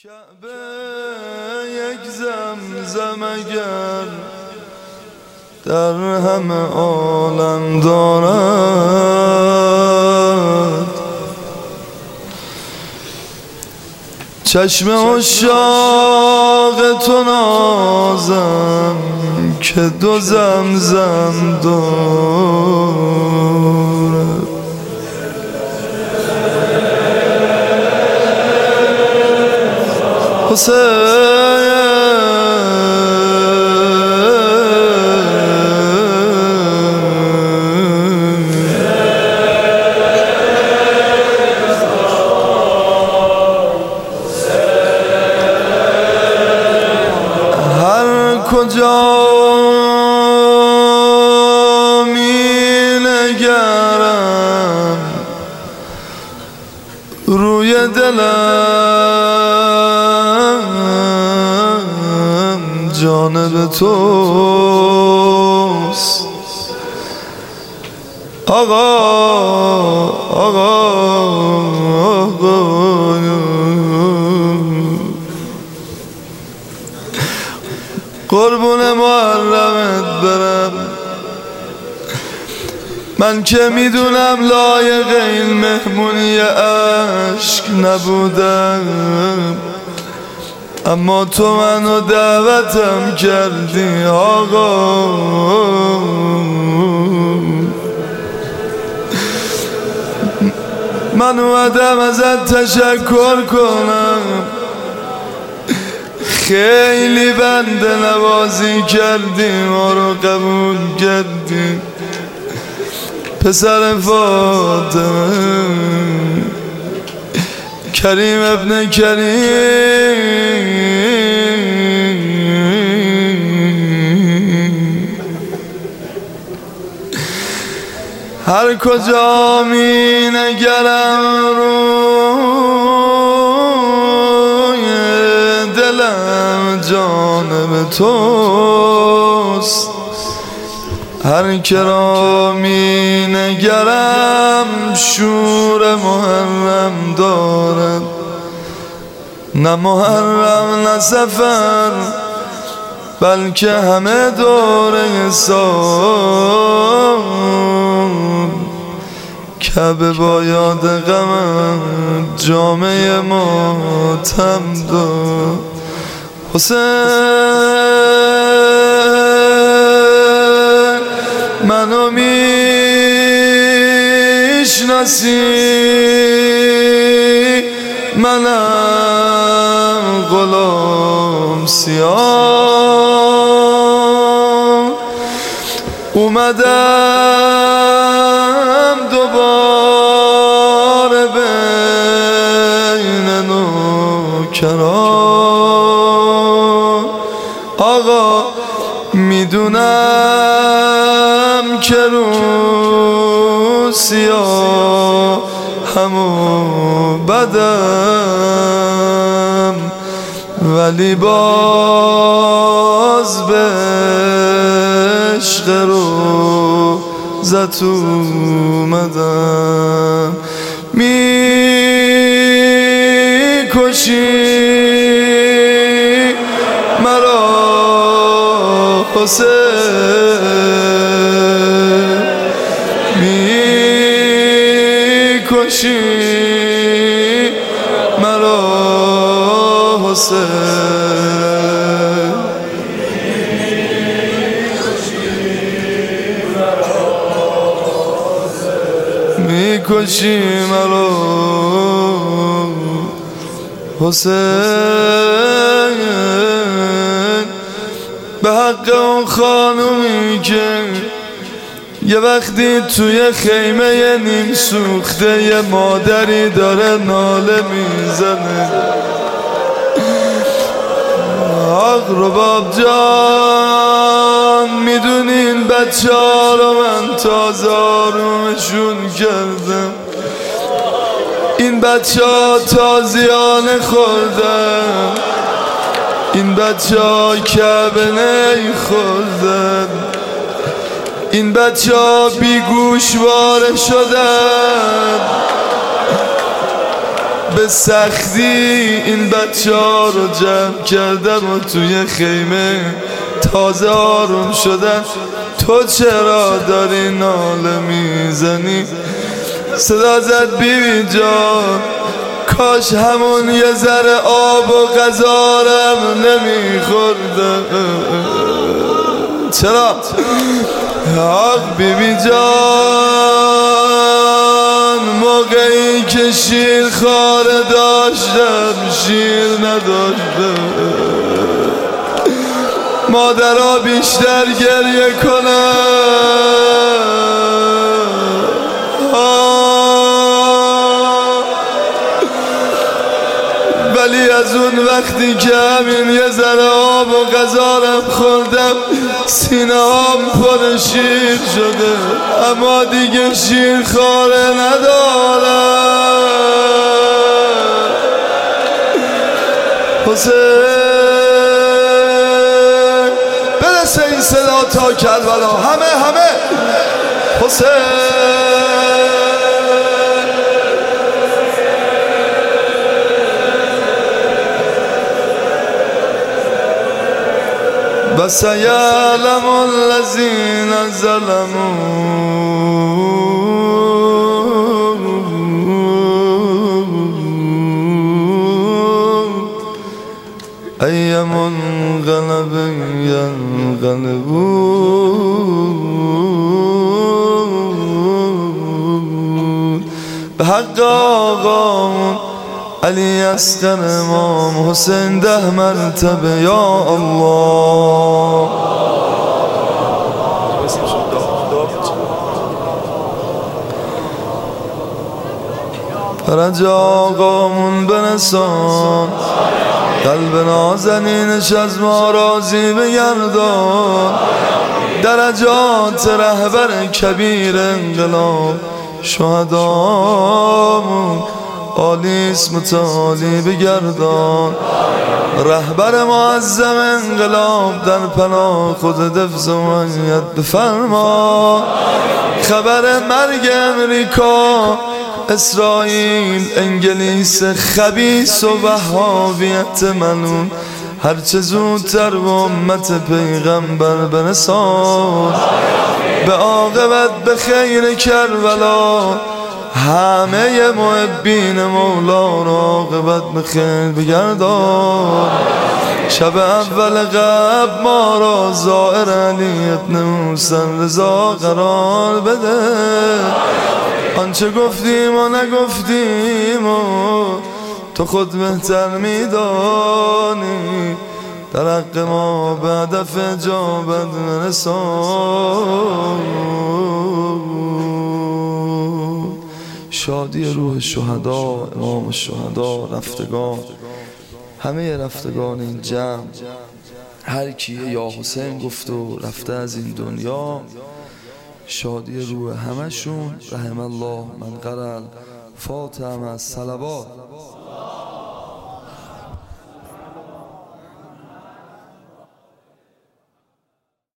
کعبه یک زمزم اگر در همه عالم دارد، چشم عشاق تو نازم که دو زمزم دارد. هر کجا می نگرم روی دلم جانب توست. آقا قربون محرمت برم، من که میدونم لایق این مهمونی عشق نبودم، اما تو منو دعوتم کردی. آقا من اومدم ازت تشکر کنم، خیلی بنده نوازی کردی، ما رو قبول کردی. پسر فاطمه کریم ابن کریم، هر کجا می نگرم روی دلم جانب توست. هر که را می نگرم شور محرم دارد، نه محرم نه سفر بلکه همه دوره سال. کعبه با یاد غمم جامعه ماتم داد. حسین منو میشناسی، منم غلام سیاه، اومدم دوباره بین نوکران. آقا میدونم که رو سیاه همو بدم، ولی باز به عشق روزت اومدم. میکشی مرا حسین، میکشی مرا حسین، میکشی مرا حسین. به حق اون خانومی که یه وقتی توی خیمه نیم سوخته یه مادری داره ناله میزنه، آق رباب جان میدونین بچه ها رو من تازه آرومشون کردم، این بچه ها تازیانه خوردن، این بچه ها کعبه خوردن، این بچه ها بیگوشواره شدن، به سختی این بچه ها رو جمع کردم و توی خیمه تازه آروم شدن. تو چرا داری ناله میزنی؟ صدا زد بیبی جان کاش همون یه ذره آب و غذارم نمیخورده. چرا؟ آخ بیبی جان موقعی که شیر خاره داشتم شیر نداشتم. مادرها بیشتر گریه کنن ولی از اون وقتی که همین یه ذره آب و غذارم خوردم سینه هام پر شیر شده، اما دیگه شیر خاره ندارم. حسین برسه این صدا تا کربلا، همه حسین وسيعلم الذين ظلموا أي منقلب ينقلبون. به حق آقامون علی اصغر امام حسین 10 مرتبه یا الله. فرج آقامون برسان، قلب نازنینش از ما راضی بگردان. درجات رهبر کبیر انقلاب شهدامون آلیس متعالی بگردان. رهبر معظم انقلاب در پناه خود حفظ و معنیت بفرما. خبر مرگ امریکا، اسرائیل، انگلیس خبیث و وهابیت ملعون هرچه زودتر به امت پیغمبر برسان. به عاقبت به خیر کربلا همه محبین مولا را عاقبت به خیر بگردان. شب اول قبل ما را زائر علی ابن موسی رضا قرار بده. آنچه گفتیم و نگفتیم و تو خود بهتر میدانی، در حق ما به هدف اجابت نرسان. شادی روح شهدا، امام الشهدا، رفتگان، همه رفتگان این جمع، هر کیه یا حسین گفت و رفته از این دنیا، شادی روح همشون. رحم الله من قرأ الفاتحه مع الصلوات.